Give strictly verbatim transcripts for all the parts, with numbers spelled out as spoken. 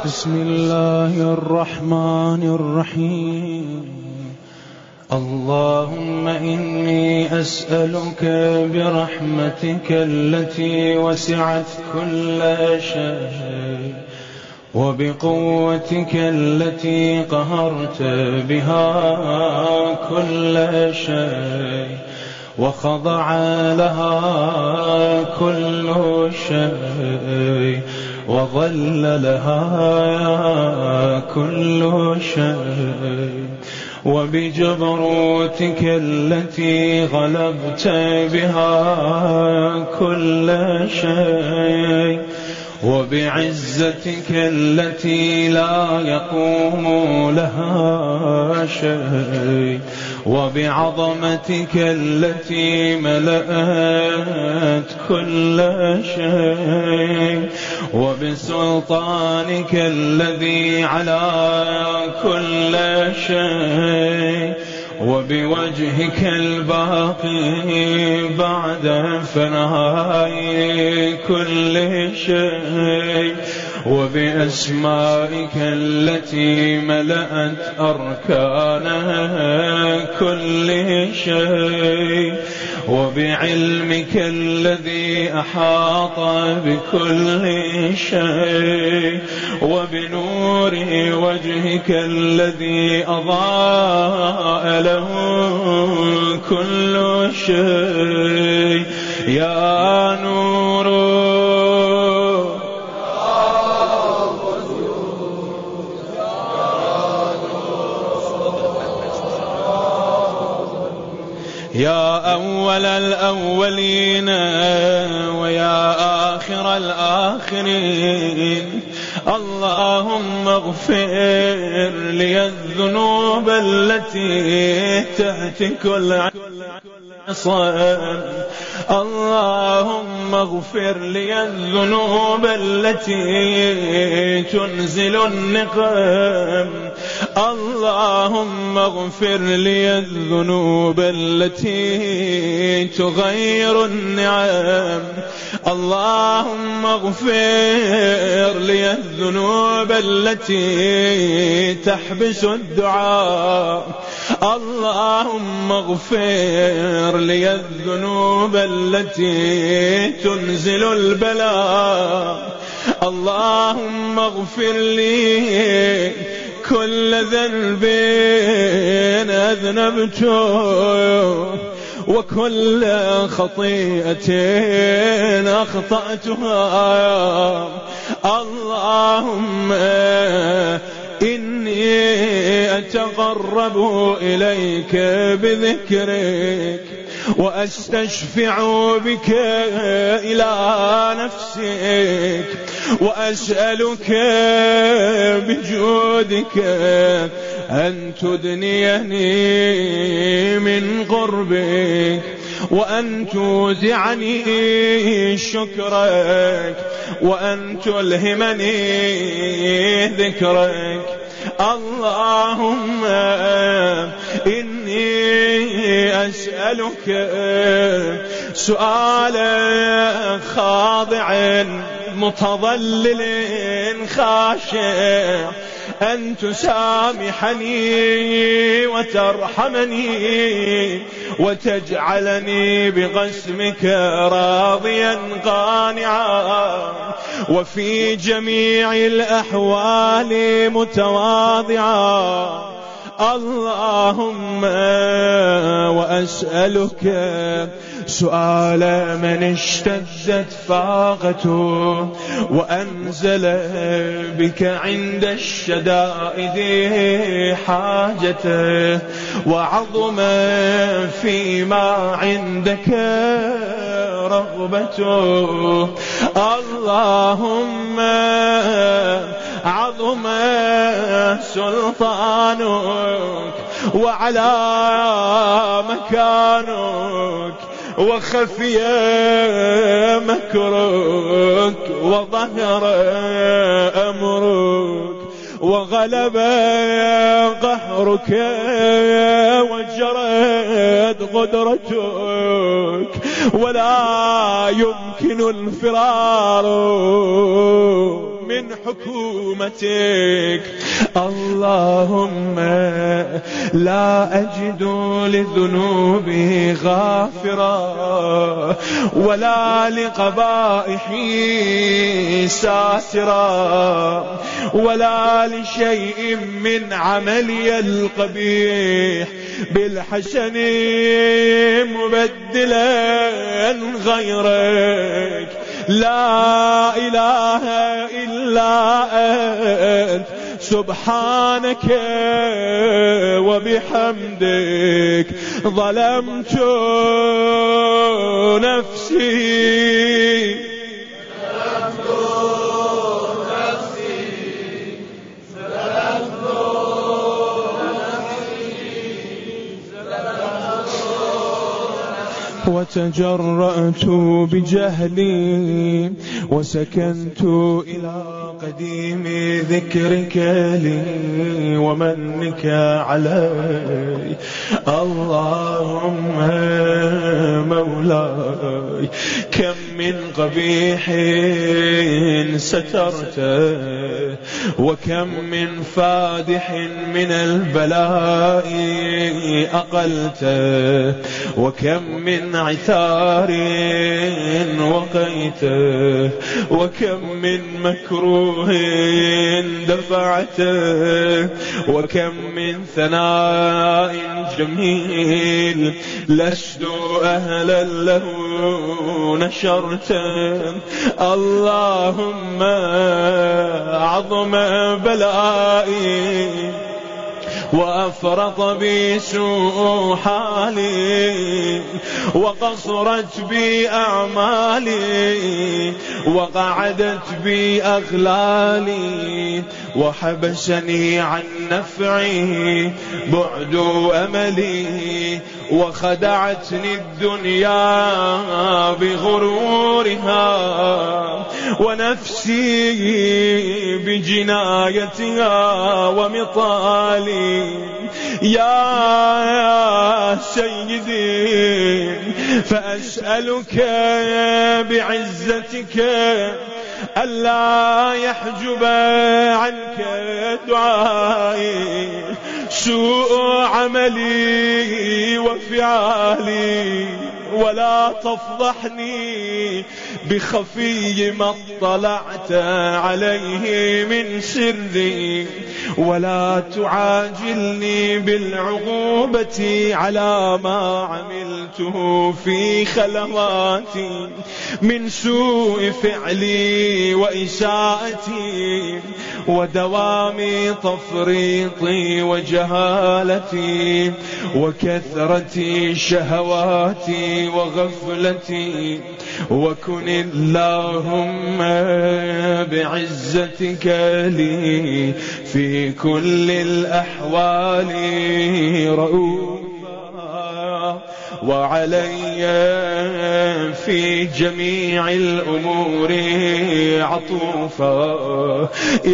بسم الله الرحمن الرحيم. اللهم إني أسألك برحمتك التي وسعت كل شيء وبقوتك التي قهرت بها كل شيء وخضع لها كل شيء وظل لها كل شيء وبجبروتك التي غلبت بها كل شيء وبعزتك التي لا يقوم لها شيء وبعظمتك التي ملأت كل شيء وبسلطانك الذي على كل شيء وبوجهك الباقي بعد فناء كل شيء وبأسمائك التي ملأت أركان كل شيء وبعلمك الذي أحاط بكل شيء وبنور وجهك الذي أضاء له كل شيء يا نور يا أول الأولين ويا آخر الآخرين. اللهم اغفر لي الذنوب التي تهتك العصا. اللهم اغفر لي الذنوب التي تنزل النقم. اللهم اغفر لي الذنوب التي تغير النعم. اللهم اغفر لي الذنوب التي تحبس الدعاء. اللهم اغفر لي الذنوب التي تنزل البلاء. اللهم اغفر لي كل ذنب أذنبته وكل خطيئة أخطأتها. اللهم إني أتقرب إليك بذكرك وأستشفع بك إلى نفسك وأسألك بجودك أن تدنيني من قربك وأن توزعني شكرك وأن تلهمني ذكرك. اللهم إني أسألك سؤال خاضع متضلل خاشع أن تسامحني وترحمني وتجعلني بقسمك راضيا قانعا وفي جميع الأحوال متواضعا. اللهم وأسألك سؤال من اشتدت فاقته وأنزل بك عند الشدائد حاجته وعظم فيما عندك رغبته. اللهم عظم سلطانك وعلى مكانك وخفي مكرك وظهر أمرك وغلب قهرك وجرت قدرتك ولا يمكن الفرار من حكومتك. اللهم لا أجد لذنوبي غافرا ولا لقبائحي ساترا ولا لشيء من عملي القبيح بالحسن مبدلا غيرك. لا إله إلا أنت سبحانك وبحمدك ظلمت نفسي وتجرأت بجهلي وسكنت إلى قديم ذكرك لي ومنك علي. اللهم مولاي كم من قبيح سترته وكم من فادح من البلاء أقلته وكم من عثار وقيته وكم من مكروه دفعته وكم من ثناء جميل لست أهلا له نشرته. اللهم عظم بلائي وأفرط بي سوء حالي وقصرت بي أعمالي وقعدت بي أغلالي وحبسني عن نفعي بعد أملي وخدعتني الدنيا بغرورها ونفسي بجنايتها ومطالي. يا سيدي فأسألك بعزتك ألا يحجب عنك دعائي سوء عملي وفعالي ولا تفضحني بخفي ما اطلعت عليه من سري ولا تعاجلني بالعقوبة على ما عملته في خلواتي من سوء فعلي وإساءتي ودوام تفريطي وجهالتي وكثرة شهواتي وغفلتي. وكن اللهم بعزتك لي في كل الأحوال رؤوفا وعلي في جميع الأمور عطوفا.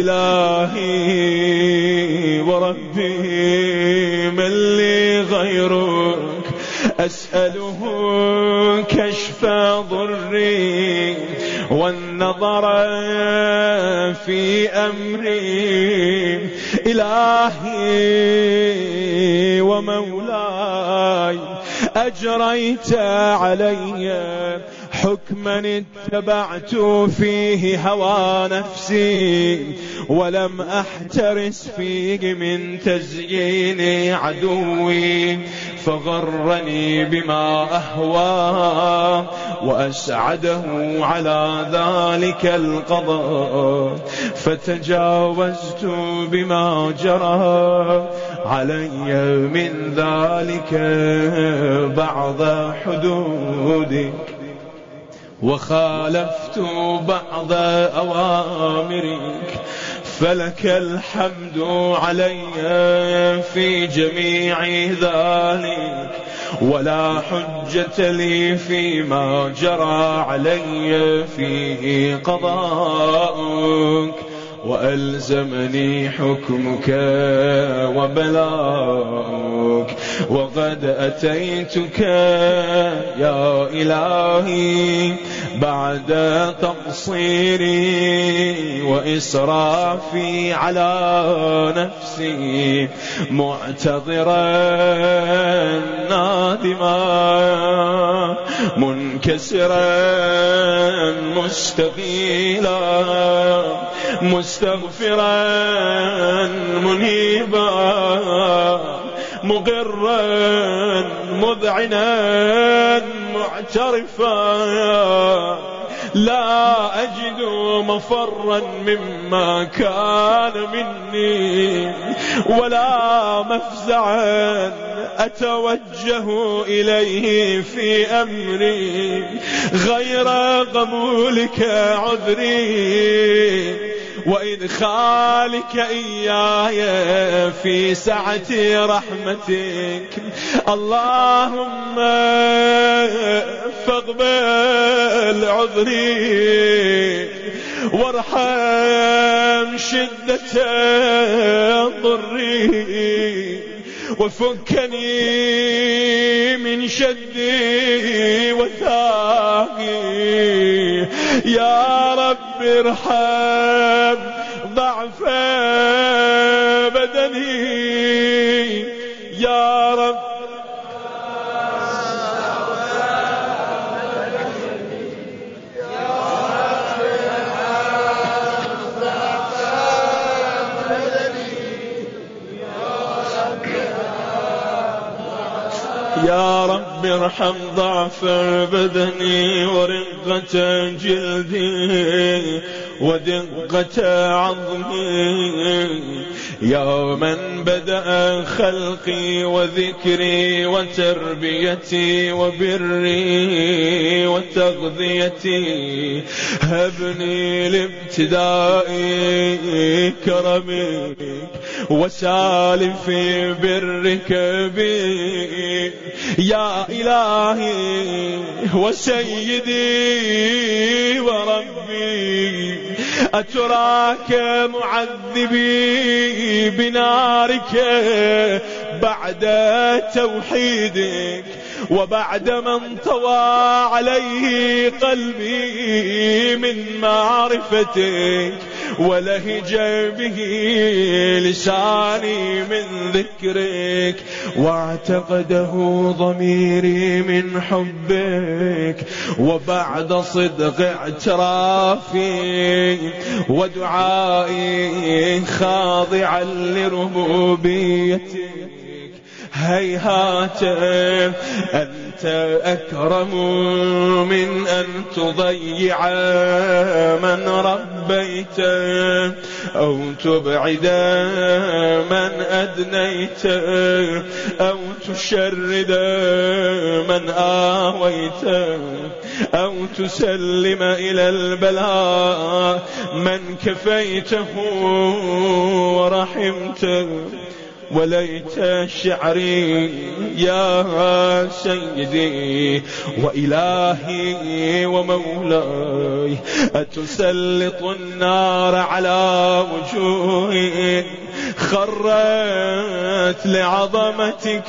إلهي وربي من لي غيرك أسأله كشف ضري والنظر في أمري. إلهي ومولاي أجريت علي حكما اتبعت فيه هوى نفسي ولم أحترس فيه من تزيين عدوي فغرني بما أهوى وأسعده على ذلك القضاء فتجاوزت بما جرى علي من ذلك بعض حدودك وخالفت بعض أوامرك فلك الحمد علي في جميع ذلك ولا حجة لي فيما جرى علي فيه قضاءك وألزمني حكمك وبلاغك وقد أتيتك يا إلهي بعد تقصيري وإسرافي على نفسي، معتذرا نادما منكسرا مستغيلا مستغفرا منيبا مقرا مذعنا معترفا، لا أجد مفرا مما كان مني ولا مفزعا أتوجه إليه في أمري غير قبولك عذري وإدخالك إياي في سعة رحمتك. اللهم فاقبل عذري وارحم شدة ضري وفكني من شدي وثاقي. يا رب ارحم ضعف بدني يا رب. يا رب ارحم ضعف بدني ورقة جلدي ودقة عظمي، يا من بدأ خلقي وذكري وتربيتي وبري وتغذيتي، هبني لابتدائي كرمك وسالف برك بي. يا إلهي وسيدي وربي، أتراك معذبي بنارك بعد توحيدك وبعد من طوى عليه قلبي من معرفتك ولهج به لساني من ذكرك واعتقده ضميري من حبك، وبعد صدق اعترافي ودعائي خاضعا لربوبيتك، هيهات أنت أكرم من أن تضيع من ربيت أو تبعد من أدنيت أو تشرد من آويت أو تسلم إلى البلاء من كفيته ورحمته. وليت شعري يا سيدي وإلهي ومولاي أتسلط النار على وجوهي خرت لعظمتك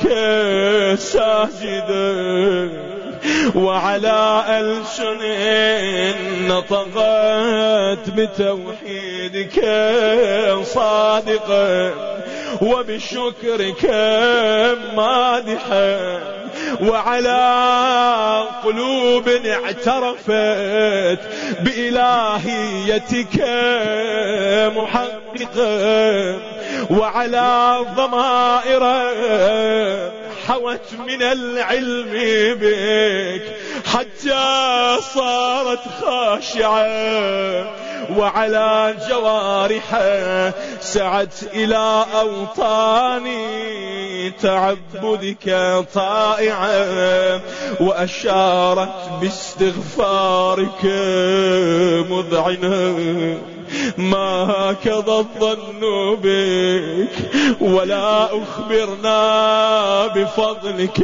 ساجدا، وعلى ألسن نطقت بتوحيدك صادقا وبشكرك مادحا، وعلى قلوب اعترفت بإلهيتك محققا، وعلى ضمائر حوت من العلم بك حتى صارت خاشعة، وعلى جوارح سعت إلى أوطاني تعبدك طائعة، وأشارت باستغفارك مذعنة. ما هكذا الظن بك ولا أخبرنا بفضلك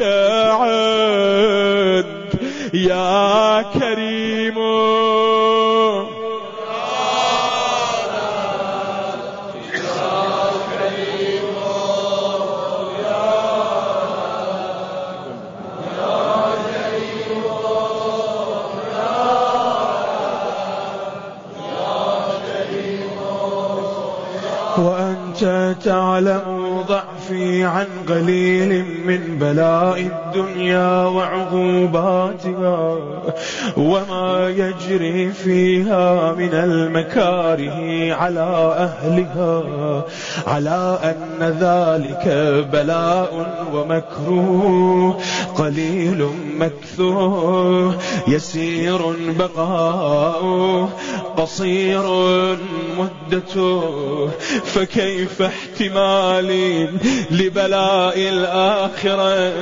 عنك يا كريم. وأنت تعلم ضعفي عن قليل من بلاء الدنيا وعقوباتها وما يجري فيها من المكاره على أهلها، على أن ذلك بلاء ومكروه قليل مكثوه يسير بقاؤه قصير مدته، فكيف احتمالي لبلاء الآخرة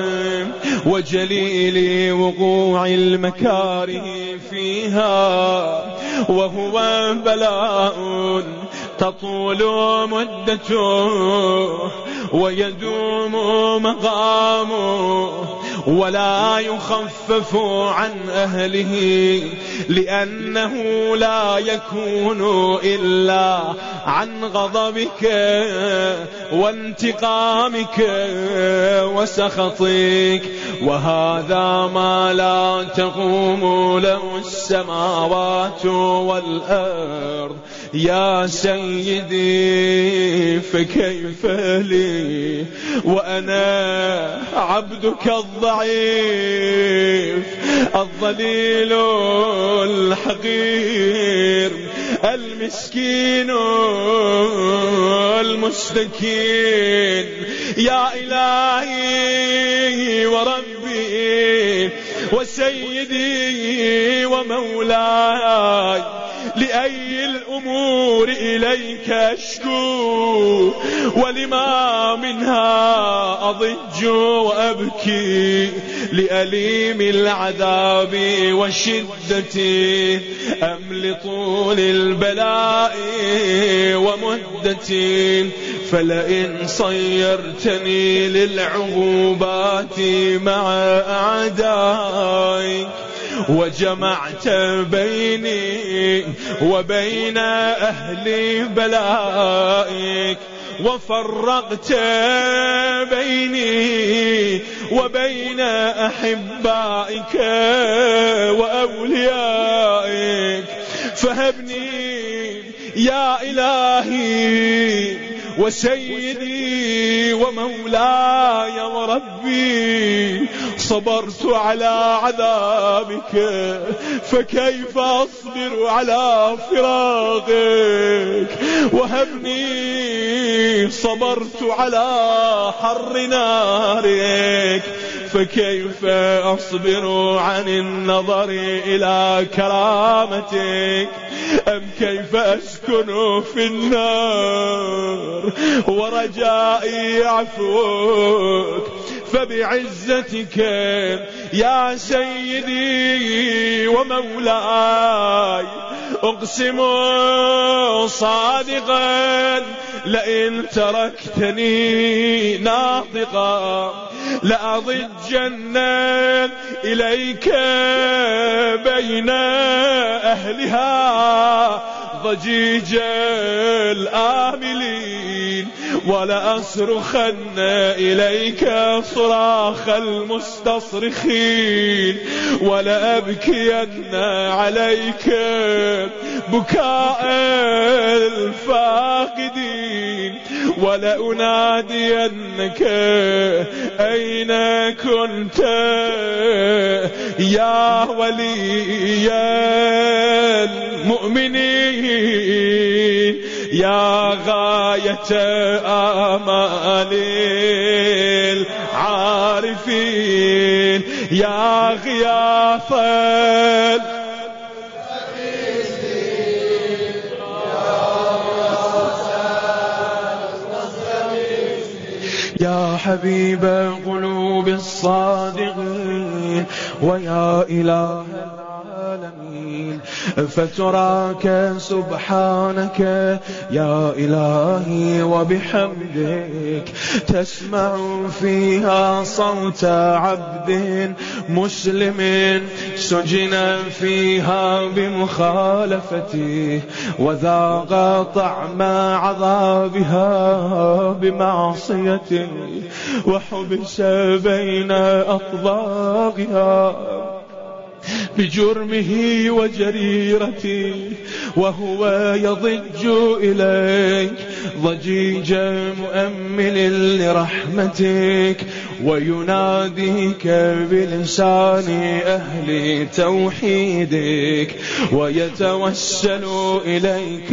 وجليل وقوع المكاره فيها وهو بلاء تطول مدته ويدوم مقامه ولا يخفف عن أهله، لأنه لا يكون إلا عن غضبك وانتقامك وسخطك، وهذا ما لا تقوم له السماوات والأرض يا سيدي. فكيف لي وأنا عبدك الضعيف الضليل الحقير المسكين المستكين، يا إلهي وربي وسيدي ومولاي، لأي الأمور إليك أشكو ولما منها أضج وأبكي، لأليم العذاب وشدتي أم لطول البلاء ومدتي، فلئن صيرتني للعقوبات مع أعدائك وجمعت بيني وبين أهل بلائك وفرقت بيني وبين أحبائك وأوليائك، فهبني يا إلهي وسيدي ومولاي وربي، صبرت على عذابك فكيف أصبر على فراقك، وهبني صبرت على حر نارك فكيف أصبر عن النظر إلى كرامتك، أم كيف أسكن في النار ورجائي عفوك، فبعزتك يا سيدي ومولاي أقسم صادقا لئن تركتني ناطقا لأضجن إليك بين أهلها ضجيج الآملين، ولأصرخن إليك صراخ المستصرخين، ولأبكين عليك بكاء الفاقدين، ولأنادينك أين كنت يا ولي المؤمنين، يا غاية آمال العارفين، يا غياث يا حبيب قلوب الصادقين، ويا إله العالمين، فتراك سبحانك يا إلهي وبحمدك تسمع فيها صوت عبد مسلم سجن فيها بمخالفته وذاق طعم عذابها بمعصيته وحبس بين أطباقها بجرمه وجريرته، وهو يضج إليك ضجيج مؤمل لرحمتك ويناديك بلسان أهل توحيدك ويتوسل إليك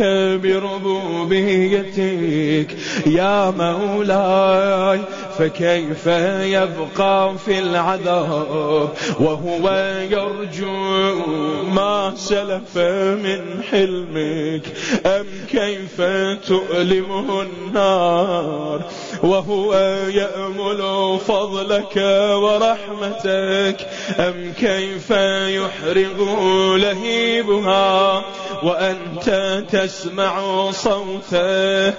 بربوبيتك يا مولاي. فكيف يبقى في العذاب وهو يرجو ما سلف من حلمك؟ أم كيف تؤلمه النار وهو يأمل فضلك ورحمتك؟ أم كيف يحرق لهيبها وأنت تسمع صوته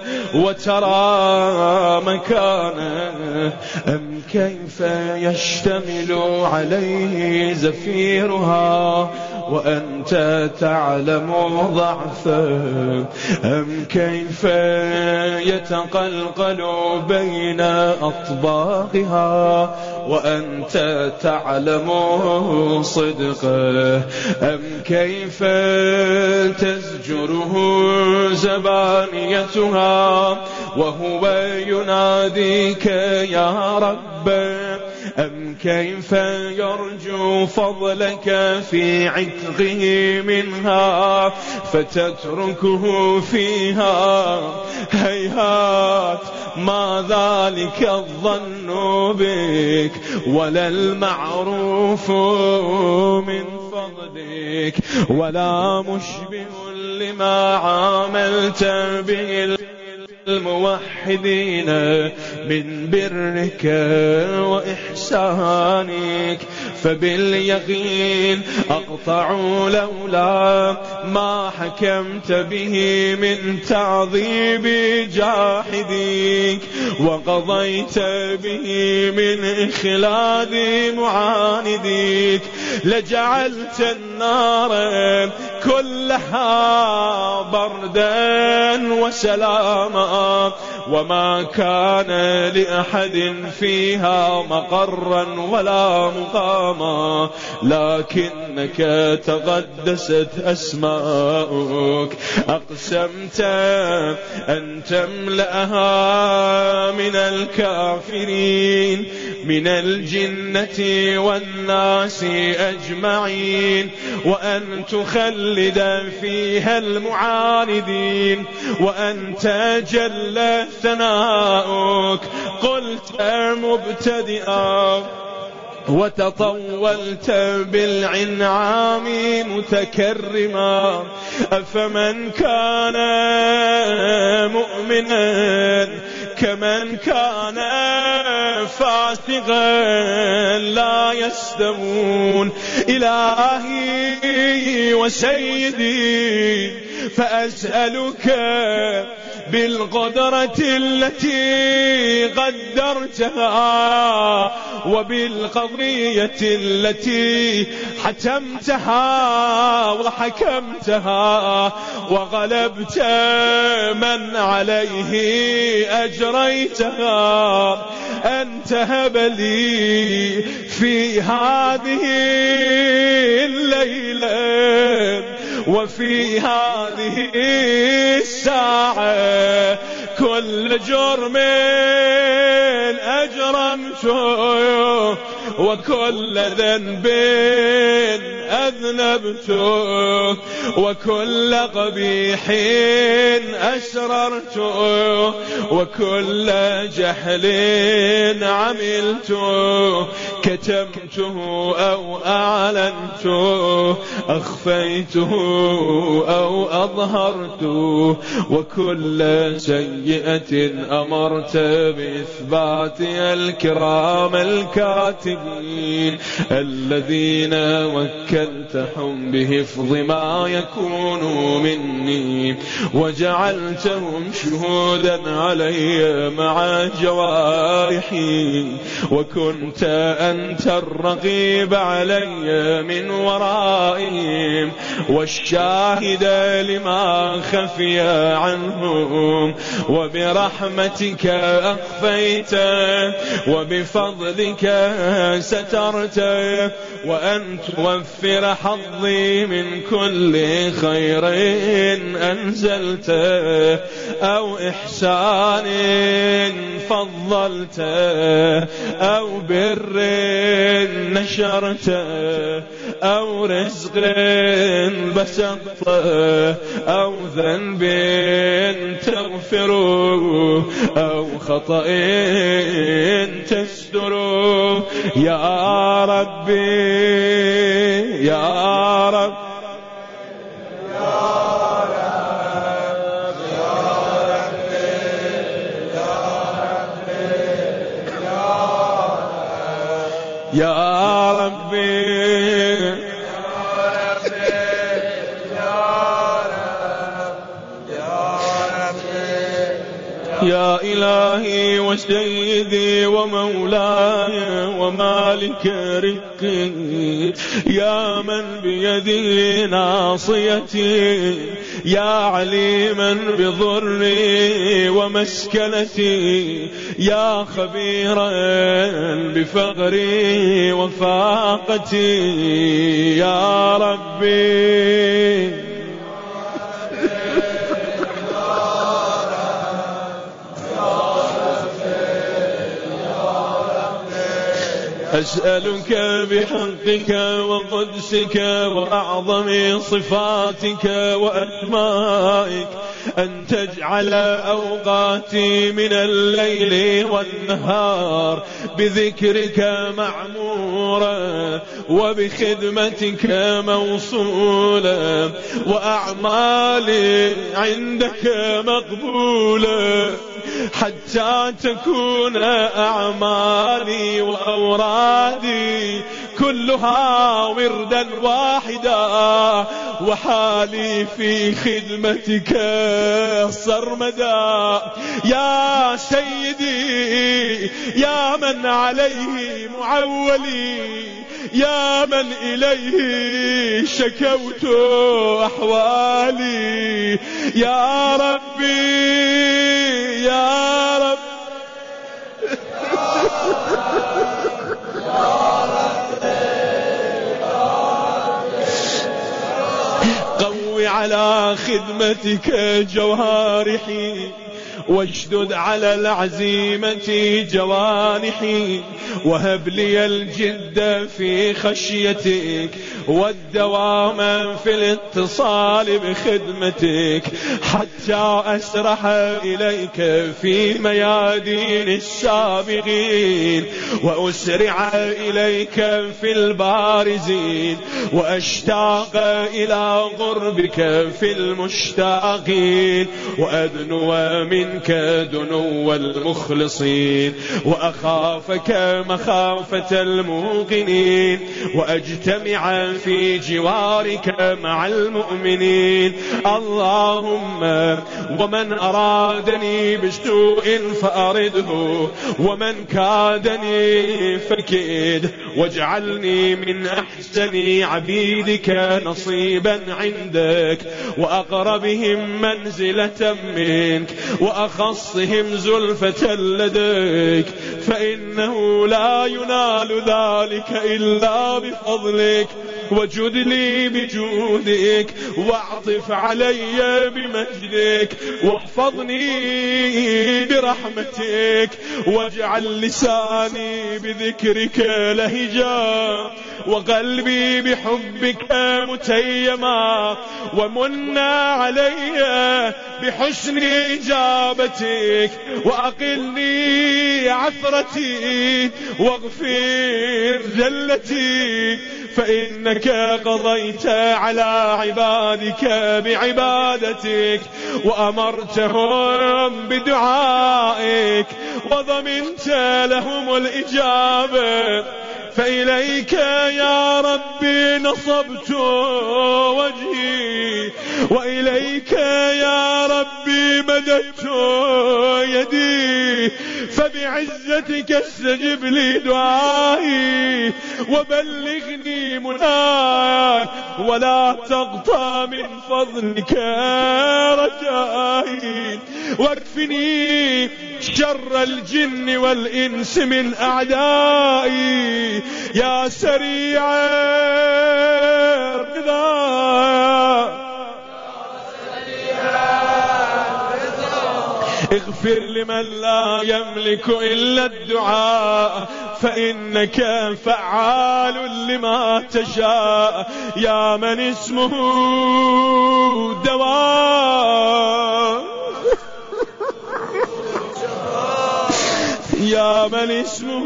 وترى مكانه؟ أم كيف يشتمل عليه زفيرها وأنت تعلم ضعفه؟ أم كيف يتقلقل بين أطباقها وأنت تعلم صدقه؟ أم كيف تزجره زبانيتها وهو يناديك يا رب؟ أم كيف يرجو فضلك في عتقه منها فتتركه فيها؟ هيهات ما ذلك الظن بك ولا المعروف من فضلك ولا مشبه لما عاملت به الموحدين من برك وإحسانك. فباليقين أقطع لولا ما حكمت به من تعذيب جاحديك وقضيت به من إخلاد معانديك لجعلت النار كلها بردا وسلاما وما كان لأحد فيها مقرا ولا مقاما، لكنك تقدست أسماؤك أقسمت أن تملأها من الكافرين من الجنة والناس أجمعين، وأن تخلد فيها المعاندين، وأنت جل ثناؤك قلت مبتدئا وتطولت بالعنعام متكرما. أفمن كان مؤمنا كمن كان فاسقا لا يستوون. إلهي وسيدي فأسألك بالقدرة التي قدرتها وبالقضية التي حتمتها وحكمتها وغلبت من عليه أجريتها، أن تهب لي في هذه الليلة وفي هذه الساعة كل جرم أجرمته وكل ذنب أذنبته وكل قبيح أسررته وكل جهل عملته، كتمته أو أعلنته، أخفيته أو أظهرته، وكل سيئة أمرت بإثبات الكرام الكاتبين الذين وكلتهم بحفظ ما يكون مني وجعلتهم شهودا علي مع جوارحي، وكنت أنت الرقيب علي من ورائهم والشاهد لما خفي عنهم، وبرحمتك أخفيت وبفضلك سترت، وأن توفر حظي من كل خير أنزلته أو إحسان فضلته أو بر نشرته أو رزق بسطته أو ذنب تغفره أو خطأ تستره يا ربي يا رب يا ربي يا إلهي وسيدي ومولاي ومالك رزقي يا من بيده ناصيتي يا عليما بضري ومسكنتي يا خبيرا بفقري وفاقتي يا ربي أسألك بحقك وقدسك وأعظم صفاتك وأسمائك أن تجعل أوقاتي من الليل والنهار بذكرك معمورة وبخدمتك موصولة وأعمالي عندك مقبولة حتى تكون أعمالي وأورادي كلها وردا واحدا وحالي في خدمتك صرمدا يا سيدي يا من عليه معولي يا من إليه شكوت أحوالي يا ربي يا رب قوي على خدمتك جوارحي واشدد على العزيمة جوانحي وهب لي الجد في خشيتك والدوام في الاتصال بخدمتك حتى أسرح إليك في ميادين السابقين وأسرع إليك في البارزين وأشتاق إلى قربك في المشتاقين وأدنو منك دنو المخلصين وأخافك مخافة الموقنين وأجتمع في جوارك مع المؤمنين اللهم ومن أرادني بسوء فأرده ومن كادني فكيد واجعلني من أحسن عبيدك نصيبا عندك وأقربهم منزلة منك وأخصهم زلفة لديك فإنه لا ينال ذلك إلا بفضلك وجد لي بجودك واعطف علي بمجدك واحفظني برحمتك واجعل لساني بذكرك لهجا وقلبي بحبك متيما ومن علي بحسن إجابتك وأقلني عثرتي واغفر ذلتي فإنك قضيت على عبادك بعبادتك وأمرتهم بدعائك وضمنت لهم الإجابة فإليك يا ربي نصبت وجهي وإليك يا ربي مددت يدي فبعزتك استجب لي دعائي وبلغني مناك ولا تقطع من فضلك رجائي واكفني شر الجن والإنس من أعدائي يا سريع الرضا اغفر لمن لا يملك إلا الدعاء فإنك فعال لما تشاء. يا من اسمه دواء يا من اسمه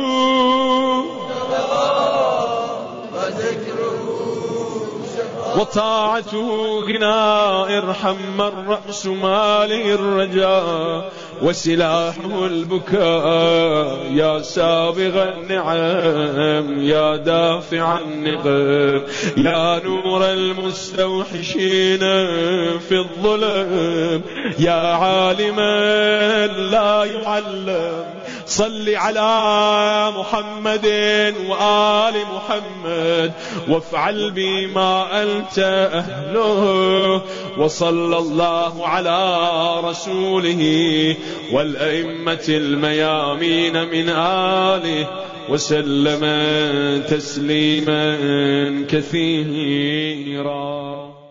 وطاعته غنى. ارحم من رأس ماله الرجاء وسلاحه البكاء. يا سابغ النعم يا دافع النقم يا نور المستوحشين في الظلم يا عالما لا يعلم. صل على محمد وآل محمد وافعل بما أنت أهله. وصلى الله على رسوله والأئمة الميامين من آله وسلم تسليما كثيرا.